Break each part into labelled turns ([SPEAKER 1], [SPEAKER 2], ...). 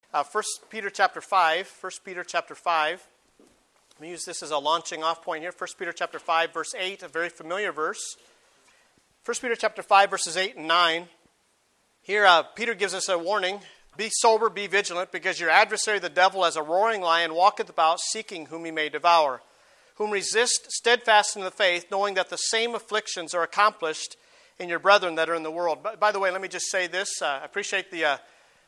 [SPEAKER 1] 1 Peter chapter 5. 1 Peter chapter 5. Let me use this as a launching off point here. 1 Peter chapter 5, verse 8, a very familiar verse. 1 Peter chapter 5, verses 8 and 9. Here, Peter gives us a warning. Be sober, be vigilant, because your adversary, the devil, as a roaring lion, walketh about, seeking whom he may devour. Whom resist steadfast in the faith, knowing that the same afflictions are accomplished in your brethren that are in the world. By the way, let me just say this. I appreciate the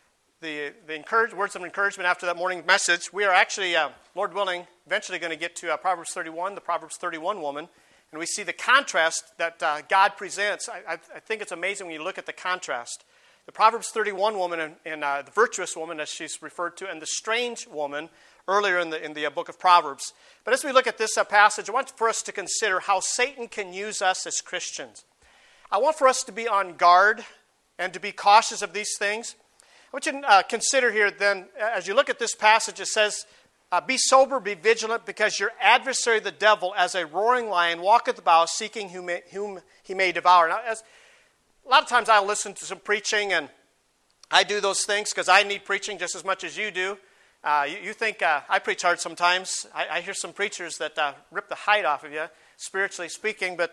[SPEAKER 1] words of encouragement after that morning message. We are actually, Lord willing, eventually going to get to Proverbs 31, the Proverbs 31 woman. And we see the contrast that God presents. I think it's amazing when you look at the contrast. The Proverbs 31 woman and the virtuous woman, as she's referred to, and the strange woman earlier in the book of Proverbs. But as we look at this passage, I want for us to consider how Satan can use us as Christians. I want for us to be on guard and to be cautious of these things. I want you to consider here then, as you look at this passage, it says, be sober, be vigilant, because your adversary, the devil, as a roaring lion, walketh about, seeking whom he may devour. Now, a lot of times I'll listen to some preaching, and I do those things because I need preaching just as much as you do. You think I preach hard sometimes. I hear some preachers that rip the hide off of you, spiritually speaking, but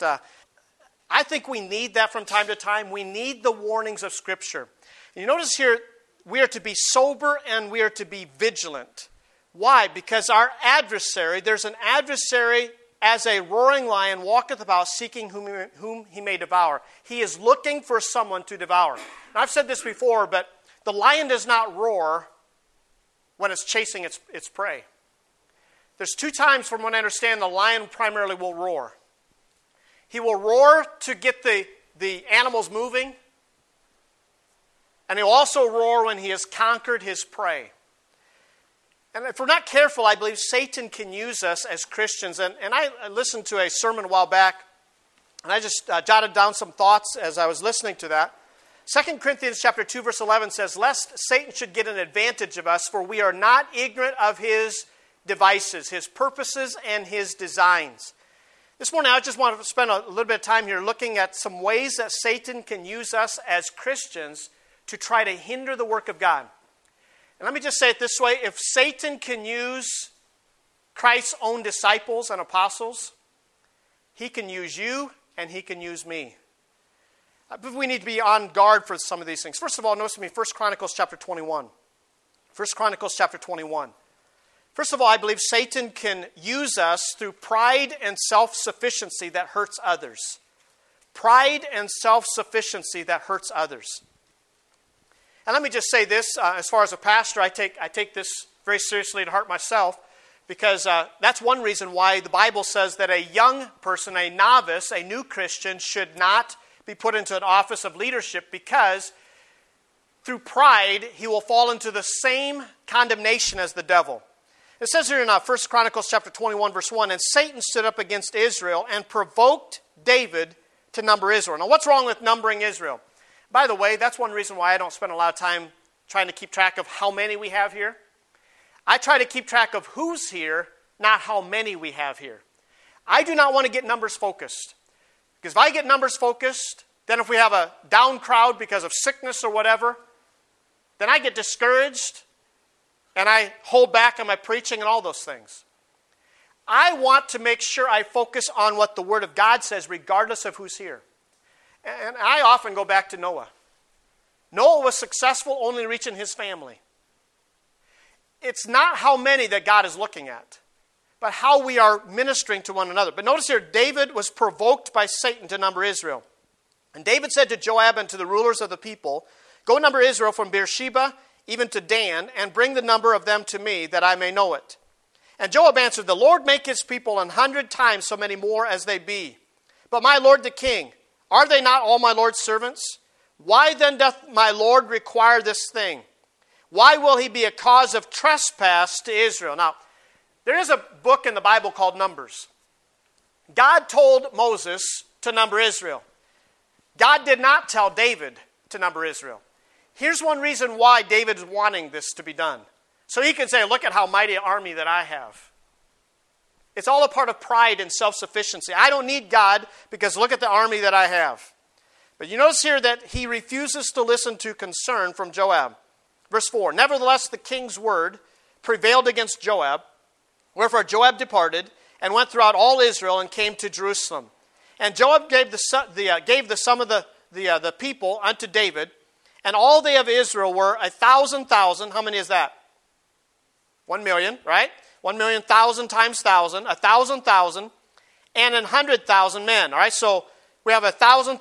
[SPEAKER 1] I think we need that from time to time. We need the warnings of Scripture. And you notice here, we are to be sober and we are to be vigilant. Why? Because our adversary, there's an adversary as a roaring lion walketh about, seeking whom he may devour. He is looking for someone to devour. And I've said this before, but the lion does not roar when it's chasing its prey. There's two times, from what I understand, the lion primarily will roar. He will roar to get the animals moving, and he'll also roar when he has conquered his prey. And if we're not careful, I believe Satan can use us as Christians. And I listened to a sermon a while back, and I just jotted down some thoughts as I was listening to that. 2 Corinthians chapter 2, verse 11 says, lest Satan should get an advantage of us, for we are not ignorant of his devices, his purposes, and his designs. This morning, I just want to spend a little bit of time here looking at some ways that Satan can use us as Christians to try to hinder the work of God. And let me just say it this way. If Satan can use Christ's own disciples and apostles, he can use you and he can use me. But we need to be on guard for some of these things. First of all, notice with me 1 Chronicles chapter 21. 1 Chronicles chapter 21. First of all, I believe Satan can use us through pride and self-sufficiency that hurts others. Pride and self-sufficiency that hurts others. And let me just say this, as far as a pastor, I take this very seriously to heart myself, because that's one reason why the Bible says that a young person, a novice, a new Christian, should not be put into an office of leadership, because through pride, he will fall into the same condemnation as the devil. It says here in 1 Chronicles chapter 21, verse 1, and Satan stood up against Israel and provoked David to number Israel. Now, what's wrong with numbering Israel? By the way, that's one reason why I don't spend a lot of time trying to keep track of how many we have here. I try to keep track of who's here, not how many we have here. I do not want to get numbers focused. Because if I get numbers focused, then if we have a down crowd because of sickness or whatever, then I get discouraged and I hold back on my preaching and all those things. I want to make sure I focus on what the Word of God says regardless of who's here. And I often go back to Noah. Noah was successful only reaching his family. It's not how many that God is looking at, but how we are ministering to one another. But notice here, David was provoked by Satan to number Israel. And David said to Joab and to the rulers of the people, go number Israel from Beersheba even to Dan, and bring the number of them to me, that I may know it. And Joab answered, the Lord make his people 100 times so many more as they be. But my lord the king, are they not all my Lord's servants? Why then doth my Lord require this thing? Why will he be a cause of trespass to Israel? Now, there is a book in the Bible called Numbers. God told Moses to number Israel. God did not tell David to number Israel. Here's one reason why David is wanting this to be done. So he can say, look at how mighty an army that I have. It's all a part of pride and self-sufficiency. I don't need God because look at the army that I have. But you notice here that he refuses to listen to concern from Joab. Verse 4, nevertheless the king's word prevailed against Joab, wherefore Joab departed and went throughout all Israel and came to Jerusalem. And Joab gave the sum of the people unto David, and all they of Israel were 1,000. How many is that? 1 million, right? 1,000,000 times 1,000, 1,000, and 100,000 men. All right, so we have 1,000,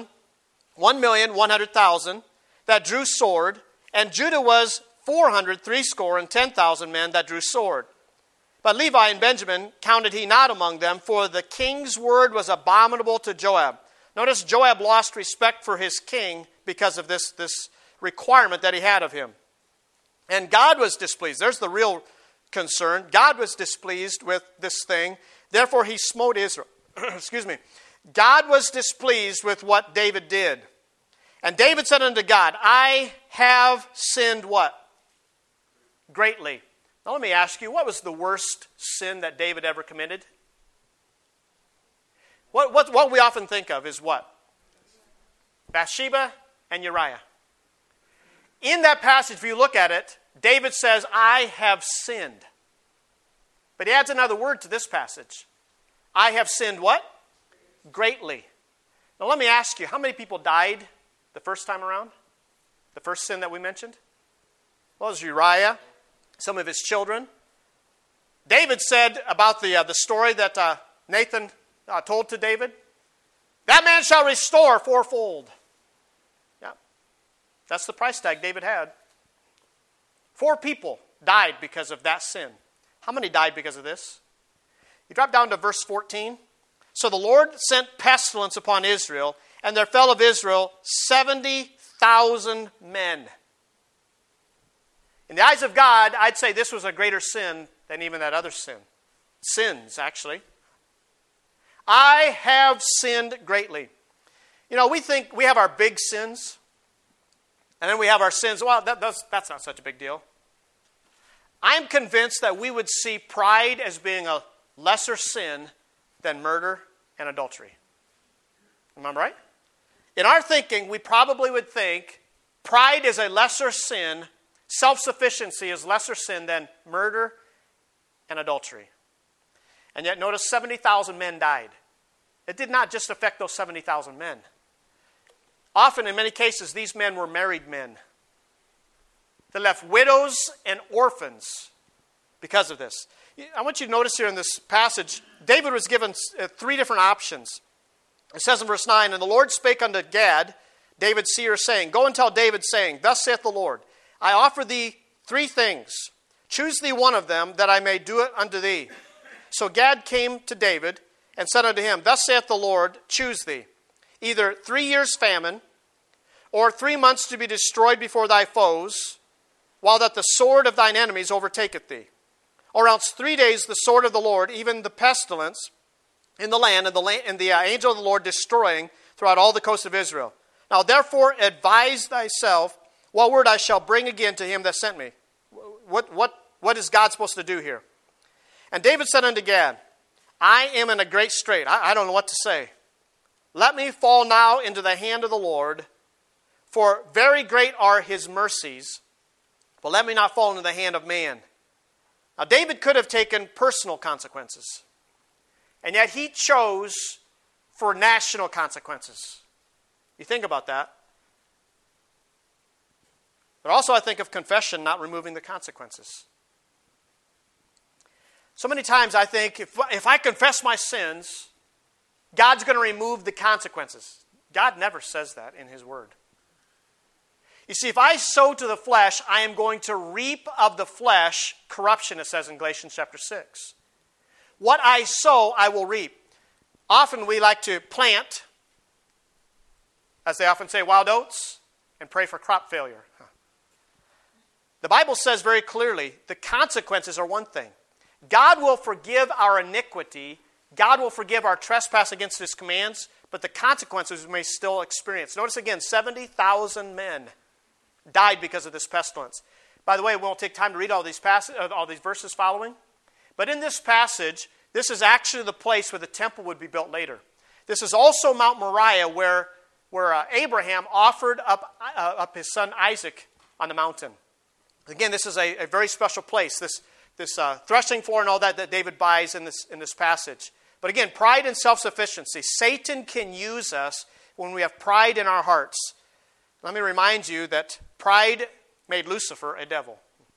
[SPEAKER 1] 1,100,000 that drew sword, and Judah was 410,000 men that drew sword. But Levi and Benjamin counted he not among them, for the king's word was abominable to Joab. Notice Joab lost respect for his king because of this requirement that he had of him. And God was displeased. There's the real concern. God was displeased with this thing. Therefore he smote Israel. Excuse me. God was displeased with what David did. And David said unto God, I have sinned what? Greatly. Now let me ask you, what was the worst sin that David ever committed? What we often think of is what? Bathsheba and Uriah. In that passage, if you look at it, David says, I have sinned. But he adds another word to this passage. I have sinned what? Greatly. Now let me ask you, how many people died the first time around? The first sin that we mentioned? Well, it was Uriah, some of his children. David said about the story that Nathan told to David, that man shall restore fourfold. Yeah, that's the price tag David had. 4 people died because of that sin. How many died because of this? You drop down to verse 14. So the Lord sent pestilence upon Israel, and there fell of Israel 70,000 men. In the eyes of God, I'd say this was a greater sin than even that other sin. Sins, actually. I have sinned greatly. You know, we think we have our big sins, and then we have our sins. Well, that's not such a big deal. I'm convinced that we would see pride as being a lesser sin than murder and adultery. Am I right? In our thinking, we probably would think pride is a lesser sin, self-sufficiency is lesser sin than murder and adultery. And yet notice 70,000 men died. It did not just affect those 70,000 men. Often, in many cases, these men were married men. They left widows and orphans because of this. I want you to notice here in this passage, David was given 3 different options. It says in verse 9, and the Lord spake unto Gad, David's seer, saying, go and tell David, saying, thus saith the Lord, I offer thee 3 things. Choose thee one of them, that I may do it unto thee. So Gad came to David, and said unto him, thus saith the Lord, choose thee, either 3 years' famine, or 3 months to be destroyed before thy foes, while that the sword of thine enemies overtaketh thee. Or else 3 days the sword of the Lord, even the pestilence in the land, and the angel of the Lord destroying throughout all the coast of Israel. Now therefore advise thyself what word I shall bring again to him that sent me. What is God supposed to do here? And David said unto Gad, I am in a great strait. I don't know what to say. Let me fall now into the hand of the Lord, for very great are his mercies, but let me not fall into the hand of man. Now David could have taken personal consequences, and yet he chose for national consequences. You think about that. But also I think of confession not removing the consequences. So many times I think if I confess my sins, God's going to remove the consequences. God never says that in his word. You see, if I sow to the flesh, I am going to reap of the flesh corruption, it says in Galatians chapter 6. What I sow, I will reap. Often we like to plant, as they often say, wild oats, and pray for crop failure. The Bible says very clearly, the consequences are one thing. God will forgive our iniquity. God will forgive our trespass against his commands, but the consequences we may still experience. Notice again, 70,000 men died because of this pestilence. By the way, we won't take time to read all these verses following. But in this passage, this is actually the place where the temple would be built later. This is also Mount Moriah where Abraham offered up his son Isaac on the mountain. Again, this is a very special place, this threshing floor and all that David buys in this passage. But again, pride and self-sufficiency. Satan can use us when we have pride in our hearts. Let me remind you that pride made Lucifer a devil.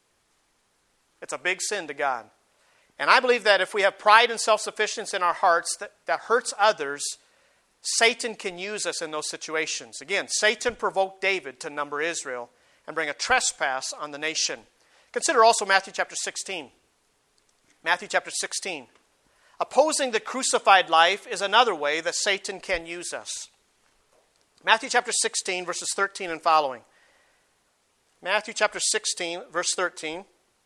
[SPEAKER 1] It's a big sin to God. And I believe that if we have pride and self-sufficiency in our hearts that hurts others, Satan can use us in those situations. Again, Satan provoked David to number Israel and bring a trespass on the nation. Consider also Matthew chapter 16. Matthew chapter 16. Opposing the crucified life is another way that Satan can use us. Matthew chapter 16, verses 13 and following. Matthew chapter 16, verse 13.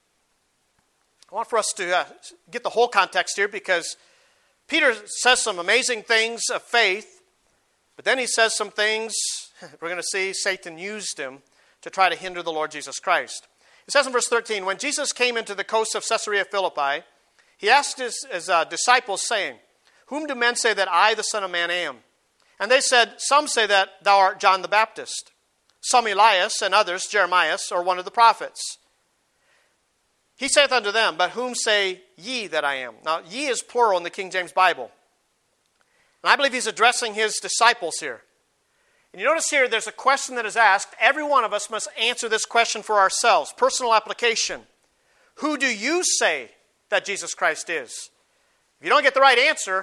[SPEAKER 1] I want for us to get the whole context here because Peter says some amazing things of faith, but then he says some things, we're going to see Satan used him to try to hinder the Lord Jesus Christ. It says in verse 13, when Jesus came into the coast of Caesarea Philippi, he asked his disciples, saying, whom do men say that I, the Son of Man, am? And they said, some say that thou art John the Baptist, some Elias, and others Jeremiah, or one of the prophets. He saith unto them, but whom say ye that I am? Now, ye is plural in the King James Bible. And I believe he's addressing his disciples here. And you notice here, there's a question that is asked. Every one of us must answer this question for ourselves. Personal application. Who do you say that Jesus Christ is? If you don't get the right answer,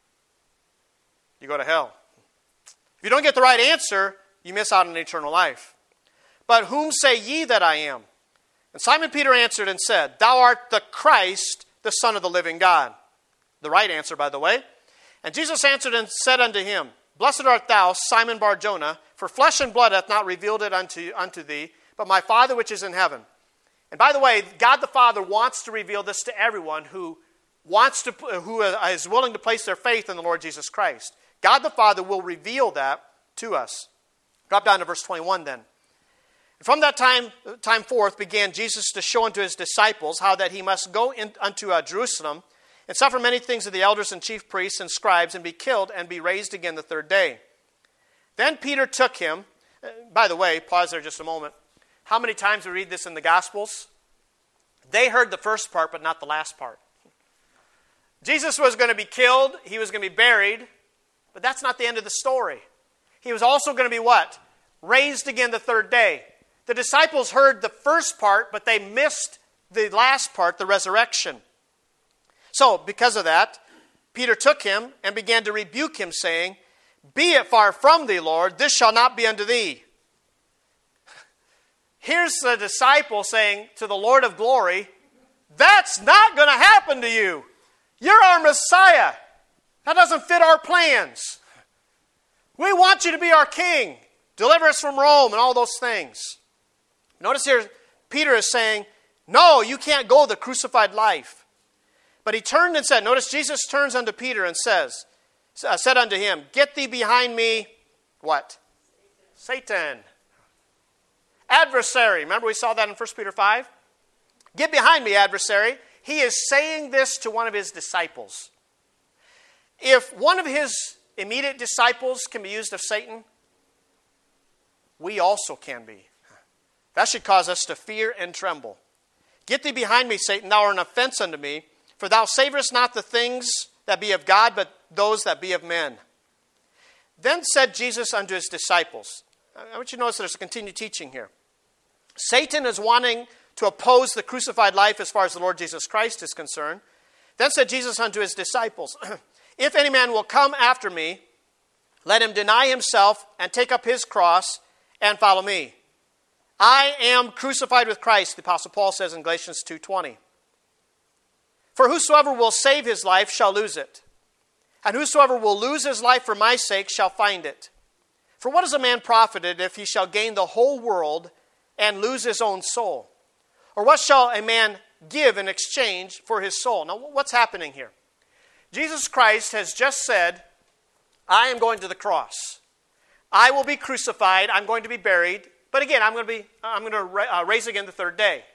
[SPEAKER 1] you go to hell. If you don't get the right answer, you miss out on eternal life. But whom say ye that I am? And Simon Peter answered and said, thou art the Christ, the Son of the living God. The right answer, by the way. And Jesus answered and said unto him, blessed art thou, Simon Bar-Jonah, for flesh and blood hath not revealed it unto thee, but my Father which is in heaven. And by the way, God the Father wants to reveal this to everyone who is willing to place their faith in the Lord Jesus Christ. God the Father will reveal that to us. Drop down to verse 21 then. From that time forth began Jesus to show unto his disciples how that he must go unto Jerusalem and suffer many things of the elders and chief priests and scribes and be killed and be raised again the third day. Then Peter took him. By the way, pause there just a moment. How many times we read this in the Gospels? They heard the first part but not the last part. Jesus was going to be killed. He was going to be buried. But that's not the end of the story. He was also going to be what? Raised again the third day. The disciples heard the first part, but they missed the last part, the resurrection. So, because of that, Peter took him and began to rebuke him, saying, be it far from thee, Lord, this shall not be unto thee. Here's the disciple saying to the Lord of glory, that's not going to happen to you. You're our Messiah. That doesn't fit our plans. We want you to be our king. Deliver us from Rome and all those things. Notice here, Peter is saying, no, you can't go the crucified life. But he turned and said, notice Jesus turns unto Peter and said unto him, get thee behind me, what? Satan. Adversary. Remember we saw that in 1 Peter 5? Get behind me, adversary. He is saying this to one of his disciples. If one of his immediate disciples can be used of Satan, we also can be. That should cause us to fear and tremble. Get thee behind me, Satan, thou art an offense unto me, for thou savorest not the things that be of God, but those that be of men. Then said Jesus unto his disciples, I want you to notice there's a continued teaching here. Satan is wanting to oppose the crucified life as far as the Lord Jesus Christ is concerned. Then said Jesus unto his disciples, if any man will come after me, let him deny himself and take up his cross and follow me. I am crucified with Christ, the Apostle Paul says in Galatians 2:20. For whosoever will save his life shall lose it. And whosoever will lose his life for my sake shall find it. For what is a man profited if he shall gain the whole world and lose his own soul? Or what shall a man give in exchange for his soul? Now, what's happening here? Jesus Christ has just said, I am going to the cross. I will be crucified. I'm going to be buried. But again, I'm going to raise again the third day.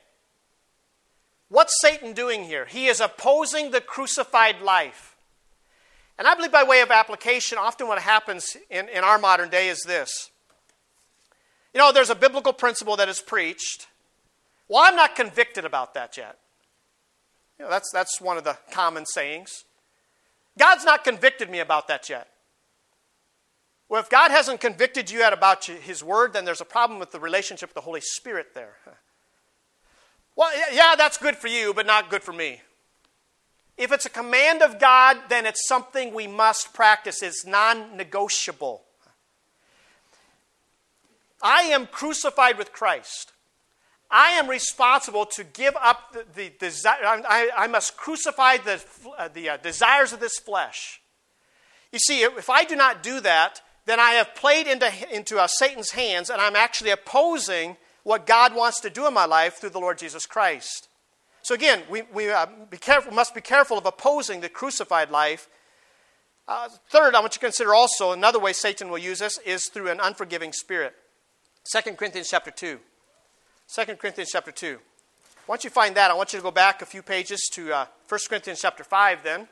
[SPEAKER 1] What's Satan doing here? He is opposing the crucified life. And I believe by way of application, often what happens in our modern day is this. You know, there's a biblical principle that is preached Well, I'm not convicted about that yet. That's one of the common sayings. God's not convicted me about that yet. Well, if God hasn't convicted you yet about His Word, then there's a problem with the relationship with the Holy Spirit there. Well, yeah, that's good for you, but not good for me. If it's a command of God, then it's something we must practice. It's non-negotiable. I am crucified with Christ. I am responsible to give up the desire. I must crucify the desires of this flesh. You see, if I do not do that, then I have played into Satan's hands, and I'm actually opposing what God wants to do in my life through the Lord Jesus Christ. So again, we must be careful of opposing the crucified life. Third, I want you to consider also another way Satan will use us is through an unforgiving spirit. 2 Corinthians chapter 2. 2 Corinthians chapter 2. Once you find that, I want you to go back a few pages to 1 Corinthians chapter 5 then.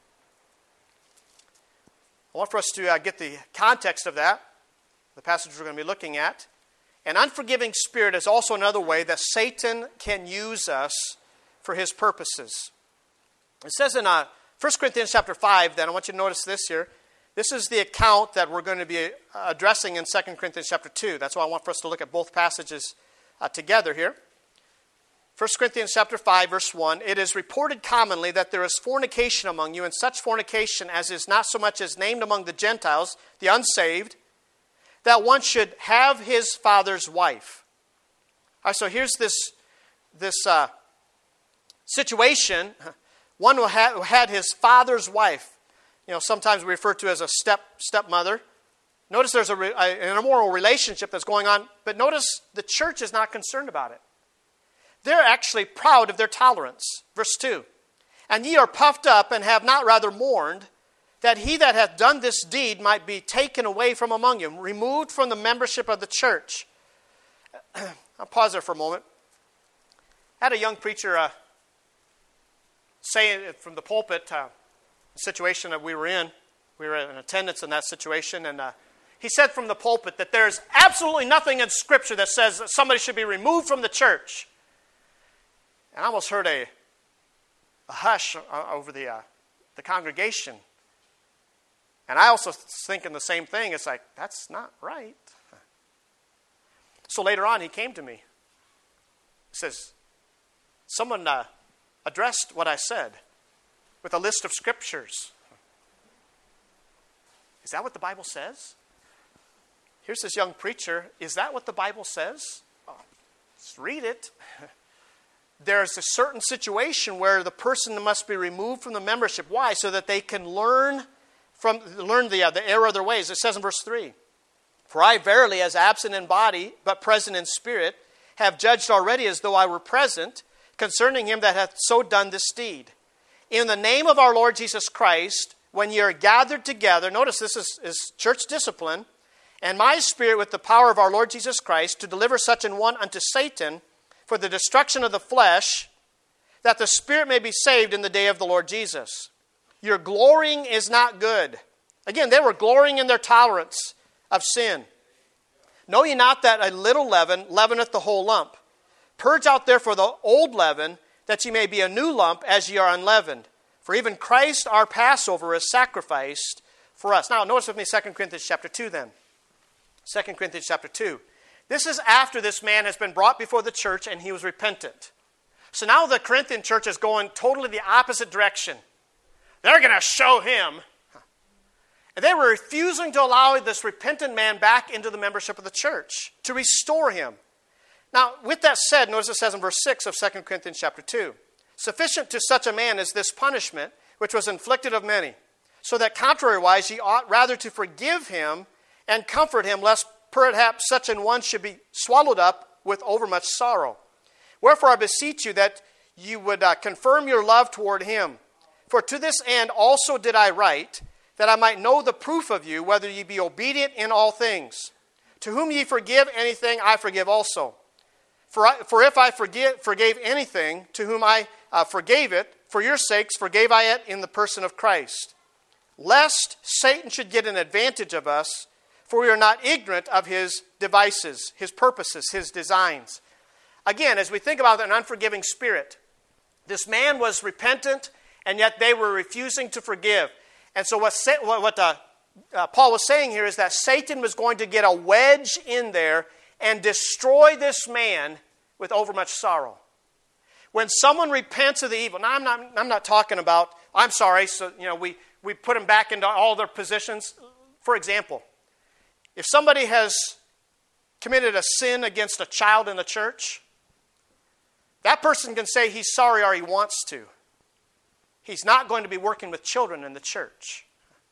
[SPEAKER 1] I want for us to get the context of that, the passage we're going to be looking at. An unforgiving spirit is also another way that Satan can use us for his purposes. It says in 1 Corinthians chapter 5, then, I want you to notice this here. This is the account that we're going to be addressing in 2 Corinthians chapter 2. That's why I want for us to look at both passages together here. 1 Corinthians chapter 5, verse 1, it is reported commonly that there is fornication among you, and such fornication as is not so much as named among the Gentiles, the unsaved, that one should have his father's wife. All right, so here's this situation. One who had his father's wife. Sometimes we refer to as a stepmother. Notice there's an immoral relationship that's going on, but notice the church is not concerned about it. They're actually proud of their tolerance. Verse 2, and ye are puffed up and have not rather mourned, that he that hath done this deed might be taken away from among you, removed from the membership of the church. I'll pause there for a moment. I had a young preacher say from the pulpit, the situation that we were in. We were in attendance in that situation, and he said from the pulpit that there's absolutely nothing in Scripture that says that somebody should be removed from the church. And I almost heard a hush over the congregation. And I also thinking the same thing. It's like, that's not right. So later on, he came to me. He says, someone addressed what I said with a list of scriptures. Is that what the Bible says? Here's this young preacher. Is that what the Bible says? Oh, let's read it. There's a certain situation where the person must be removed from the membership. Why? So that they can learn the error of their ways. It says in verse 3, for I verily, as absent in body, but present in spirit, have judged already as though I were present, concerning him that hath so done this deed. In the name of our Lord Jesus Christ, when ye are gathered together, notice this is church discipline, and my spirit with the power of our Lord Jesus Christ, to deliver such an one unto Satan, for the destruction of the flesh, that the spirit may be saved in the day of the Lord Jesus. Your glorying is not good. Again, they were glorying in their tolerance of sin. Know ye not that a little leaven leaveneth the whole lump? Purge out therefore the old leaven, that ye may be a new lump, as ye are unleavened. For even Christ our Passover is sacrificed for us. Now, notice with me 2 Corinthians chapter 2 then. 2 Corinthians chapter 2. This is after this man has been brought before the church and he was repentant. So now the Corinthian church is going totally the opposite direction. They're going to show him. And they were refusing to allow this repentant man back into the membership of the church, to restore him. Now, with that said, notice it says in verse 6 of 2 Corinthians chapter 2, sufficient to such a man is this punishment, which was inflicted of many, so that contrariwise ye ought rather to forgive him and comfort him, lest perhaps such an one should be swallowed up with overmuch sorrow. Wherefore I beseech you that you would confirm your love toward him. For to this end also did I write, that I might know the proof of you, whether ye be obedient in all things. To whom ye forgive anything, I forgive also. For if I forgave anything, to whom I forgave it, for your sakes forgave I it in the person of Christ. Lest Satan should get an advantage of us, for we are not ignorant of his devices, his purposes, his designs. Again, as we think about an unforgiving spirit, this man was repentant, and yet they were refusing to forgive. And so what Paul was saying here is that Satan was going to get a wedge in there and destroy this man with overmuch sorrow. When someone repents of the evil, now I'm not talking about, I'm sorry, so we put them back into all their positions. For example, if somebody has committed a sin against a child in the church, that person can say he's sorry or he wants to. He's not going to be working with children in the church.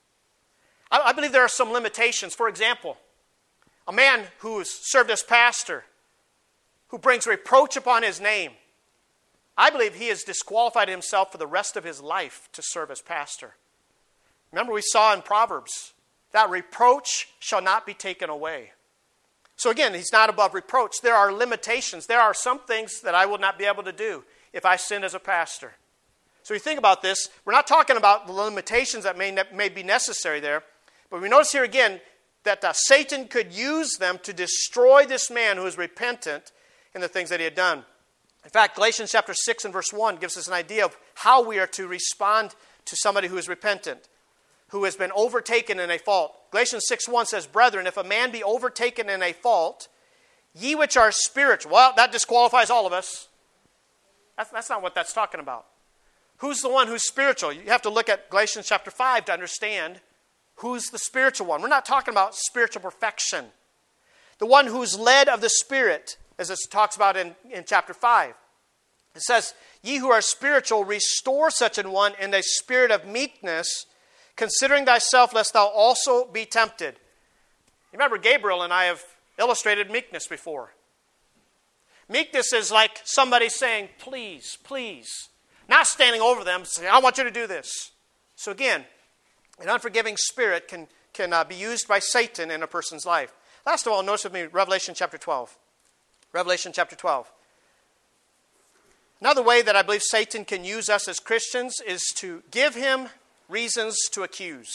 [SPEAKER 1] I believe there are some limitations. For example, a man who has served as pastor, who brings reproach upon his name, I believe he has disqualified himself for the rest of his life to serve as pastor. Remember we saw in Proverbs that reproach shall not be taken away. So again, he's not above reproach. There are limitations. There are some things that I will not be able to do if I sin as a pastor. So you think about this, we're not talking about the limitations that may be necessary there, but we notice here again that Satan could use them to destroy this man who is repentant in the things that he had done. In fact, Galatians chapter 6 and verse 1 gives us an idea of how we are to respond to somebody who is repentant, who has been overtaken in a fault. Galatians 6:1 says, "Brethren, if a man be overtaken in a fault, ye which are spiritual." Well, that disqualifies all of us. That's not what that's talking about. Who's the one who's spiritual? You have to look at Galatians chapter 5 to understand who's the spiritual one. We're not talking about spiritual perfection. The one who's led of the Spirit, as it talks about in chapter 5. It says, "Ye who are spiritual, restore such an one in a spirit of meekness, considering thyself, lest thou also be tempted." You remember Gabriel and I have illustrated meekness before. Meekness is like somebody saying, "Please, please." Not standing over them saying, "I want you to do this." So again, an unforgiving spirit can be used by Satan in a person's life. Last of all, notice with me Revelation chapter 12. Revelation chapter 12. Another way that I believe Satan can use us as Christians is to give him reasons to accuse.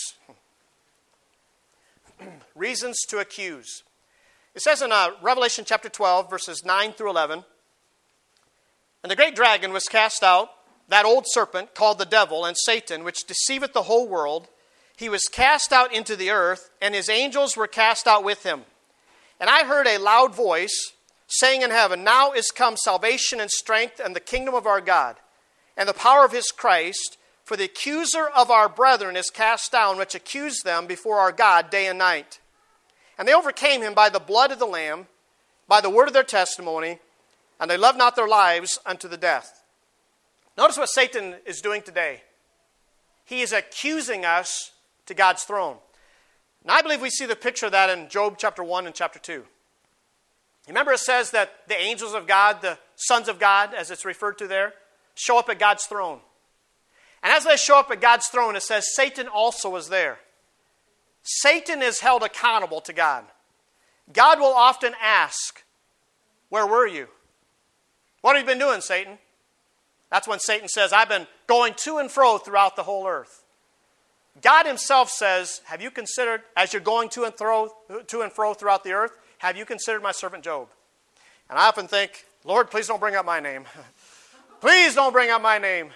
[SPEAKER 1] Reasons to accuse. It says in Revelation chapter 12, verses 9 through 11, "And the great dragon was cast out, that old serpent called the devil and Satan, which deceiveth the whole world. He was cast out into the earth, and his angels were cast out with him. And I heard a loud voice saying in heaven, Now is come salvation and strength and the kingdom of our God, and the power of his Christ, for the accuser of our brethren is cast down, which accused them before our God day and night. And they overcame him by the blood of the Lamb, by the word of their testimony, and they loved not their lives unto the death." Notice what Satan is doing today. He is accusing us to God's throne. And I believe we see the picture of that in Job chapter 1 and chapter 2. Remember it says that the angels of God, the sons of God, as it's referred to there, show up at God's throne. And as they show up at God's throne, it says Satan also is there. Satan is held accountable to God. God will often ask, "Where were you? What have you been doing, Satan?" That's when Satan says, "I've been going to and fro throughout the whole earth." God himself says, have you considered, as you're going to and fro throughout the earth, have you considered my servant Job? And I often think, Lord, please don't bring up my name. Please don't bring up my name.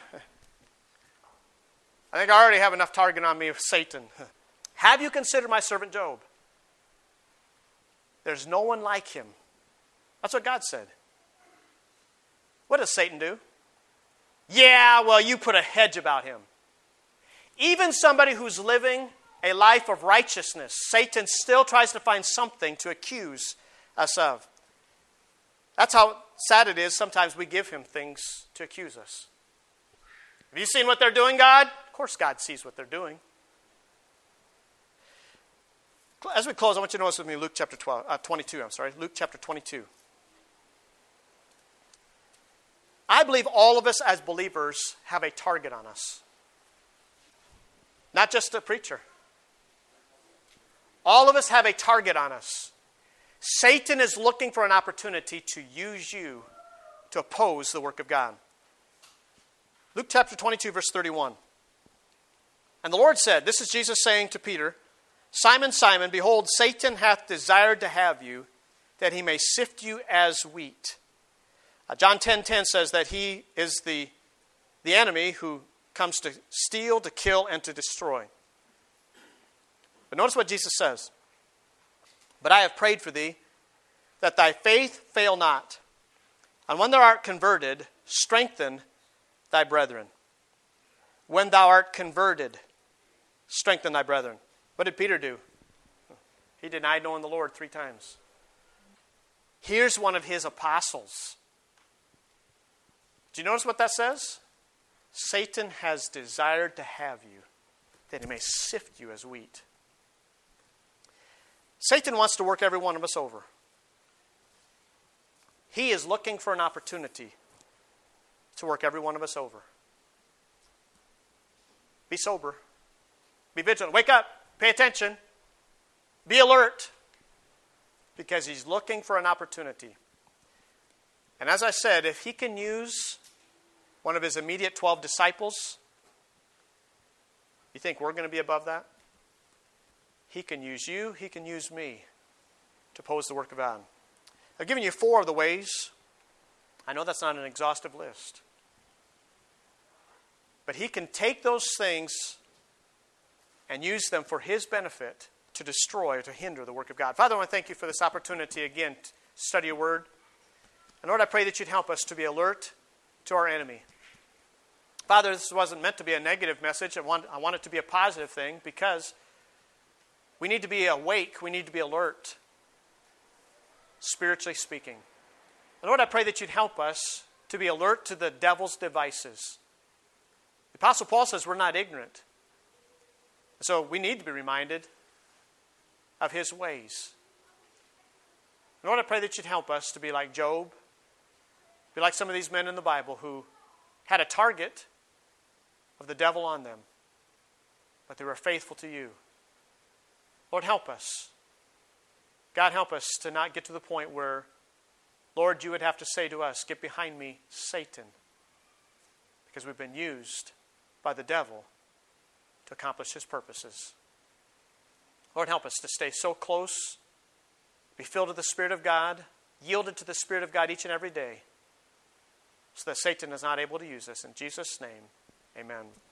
[SPEAKER 1] I think I already have enough target on me with Satan. Have you considered my servant Job? There's no one like him. That's what God said. What does Satan do? Yeah, well, you put a hedge about him. Even somebody who's living a life of righteousness, Satan still tries to find something to accuse us of. That's how sad it is. Sometimes we give him things to accuse us. Have you seen what they're doing, God? Of course God sees what they're doing. As we close, I want you to notice with me Luke chapter 22. Luke chapter 22. I believe all of us as believers have a target on us. Not just a preacher. All of us have a target on us. Satan is looking for an opportunity to use you to oppose the work of God. Luke chapter 22, verse 31. "And the Lord said," this is Jesus saying to Peter, "Simon, Simon, behold, Satan hath desired to have you, that he may sift you as wheat. John 10:10 says that he is the enemy who comes to steal, to kill, and to destroy. But notice what Jesus says. But I have prayed for thee, that thy faith fail not. And when thou art converted, strengthen thy brethren. When thou art converted, strengthen thy brethren. What did Peter do? He denied knowing the Lord 3 times. Here's one of his apostles. Do you notice what that says? Satan has desired to have you, that he may sift you as wheat. Satan wants to work every one of us over. He is looking for an opportunity to work every one of us over. Be sober. Be vigilant. Wake up. Pay attention. Be alert. Because he's looking for an opportunity. And as I said, if he can use one of his immediate 12 disciples, you think we're going to be above that? He can use you, he can use me to oppose the work of God. I've given you 4 of the ways. I know that's not an exhaustive list. But he can take those things and use them for his benefit to destroy or to hinder the work of God. Father, I want to thank you for this opportunity again to study your word. And Lord, I pray that you'd help us to be alert to our enemy. Father, this wasn't meant to be a negative message. I want it to be a positive thing because we need to be awake. We need to be alert, spiritually speaking. And Lord, I pray that you'd help us to be alert to the devil's devices. The Apostle Paul says we're not ignorant. So we need to be reminded of his ways. And Lord, I pray that you'd help us to be like Job, be like some of these men in the Bible who had a target of the devil on them, but they were faithful to you. Lord, help us. God, help us to not get to the point where, Lord, you would have to say to us, get behind me, Satan, because we've been used by the devil to accomplish his purposes. Lord, help us to stay so close, be filled with the Spirit of God, yielded to the Spirit of God each and every day, so that Satan is not able to use us. In Jesus' name, amen.